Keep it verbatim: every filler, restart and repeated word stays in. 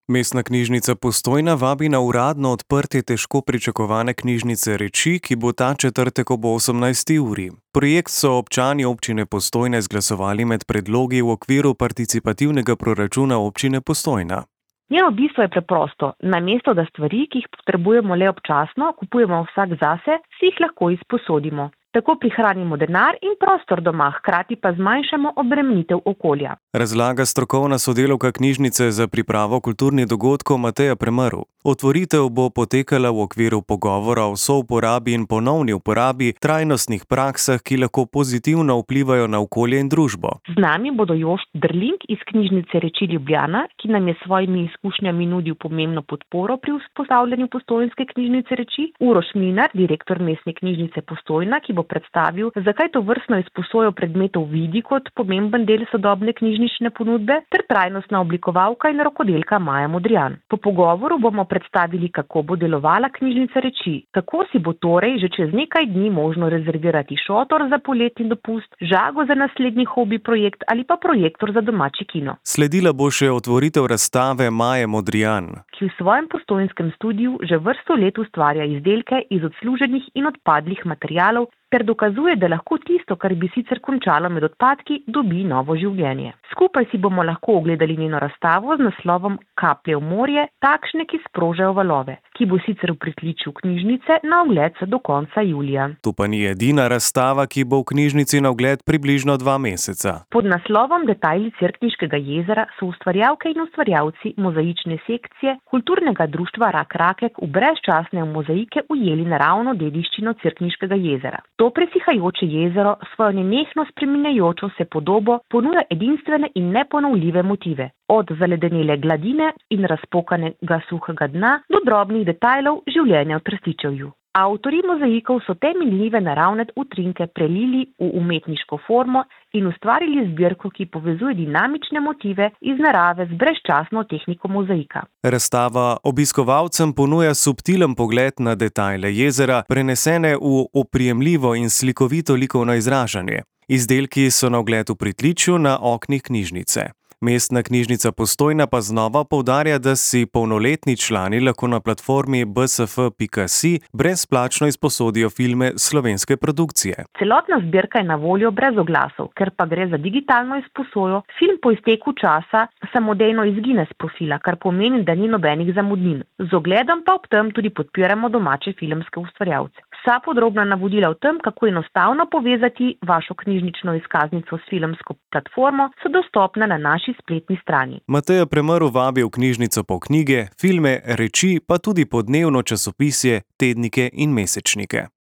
Mestna knjižnica Postojna vabi na uradno odprtje težko pričakovane knjižnice Reči, ki bo ta četrtek ob osemnajsti uri. Projekt so občani občine Postojna izglasovali med predlogi v okviru participativnega proračuna občine Postojna. Njeno bistvo je preprosto. Namesto da stvari, ki jih potrebujemo le občasno, kupujemo vsak zase, si jih lahko izposodimo. Tako prihranimo denar in prostor doma, hkrati pa zmanjšamo obremenitev okolja. Razlaga strokovna sodelavka knjižnice za pripravo kulturnih dogodkov Mateja Premrl. Otvoritev bo potekala v okviru pogovora o souporabi in ponovni uporabi, trajnostnih praksah, ki lahko pozitivno vplivajo na okolje in družbo. Z nami bodo Jošt Drlink iz knjižnice Reči Ljubljana, ki nam je s svojimi izkušnjami nudil pomembno podporo pri vzpostavljanju postojnske knjižnice Reči, Uroš Mlinar, direktor mestne knjižnice Postojna, ki bo predstavil, zakaj to vrstno izposojo predmetov vidi kot pomemben del sodobne knjižnične ponudbe, ter trajnostna oblikovalka in rokodelka Maja Modrijan. Po pogovoru bomo predstavili, kako bo delovala knjižnica Reči, kako si bo torej že čez nekaj dni možno rezervirati šotor za poletni dopust, žago za naslednji hobi projekt ali pa projektor za domači kino. Sledila bo še otvoritev razstave Maje Modrijan, ki v svojem postojnskem studiu že vrsto let ustvarja izdelke iz odsluženih in odpadlih materialov, ter dokazuje, da lahko tisto, kar bi sicer končalo med odpadki, dobi novo življenje. Skupaj si bomo lahko ogledali njeno razstavo z naslovom Kaplje v morje, takšne, ki sprožajo valove, ki bo sicer v pritličju knjižnice na ogled do konca julija. To pa ni edina razstava, ki bo v knjižnici na ogled približno dva meseca. Pod naslovom Detajli Cerkniškega jezera so ustvarjalke in ustvarjalci mozaične sekcije Kulturnega društva Rak Rakek v brezčasne mozaike ujeli naravno dediščino Cerkniškega jezera. To presihajoče jezero s svojo nenehno spreminjajočo se podobo ponuja edinstvene in neponovljive motive. Od zaledenele gladine in razpokanega suhega dna do drobnih detajlov življenja v Trstičevju. Avtorji mozaikov so te minljive naravne utrinke prelili v umetniško formo in ustvarili zbirko, ki povezuje dinamične motive iz narave z brezčasno tehniko mozaika. Razstava obiskovalcem ponuja subtilen pogled na detajle jezera, prenesene v oprijemljivo in slikovito likovno izražanje. Izdelki so na ogled v pritličju na oknih knjižnice. Mestna knjižnica Postojna pa znova poudarja, da si polnoletni člani lahko na platformi b s f pika si brezplačno izposodijo filme slovenske produkcije. Celotna zbirka je na voljo brez oglasov, ker pa gre za digitalno izposojo, film po izteku časa samodejno izgine s profila, kar pomeni, da ni nobenih zamudnin. Z ogledom pa ob tem tudi podpiramo domače filmske ustvarjalce. Vsa podrobna navodila o tem, kako enostavno povezati vašo knjižnično izkaznico s filmsko platformo, so dostopna na naši spletni strani. Mateja Premrl vabi v knjižnico po knjige, filme, reči, pa tudi po dnevno časopisje, tednike in mesečnike.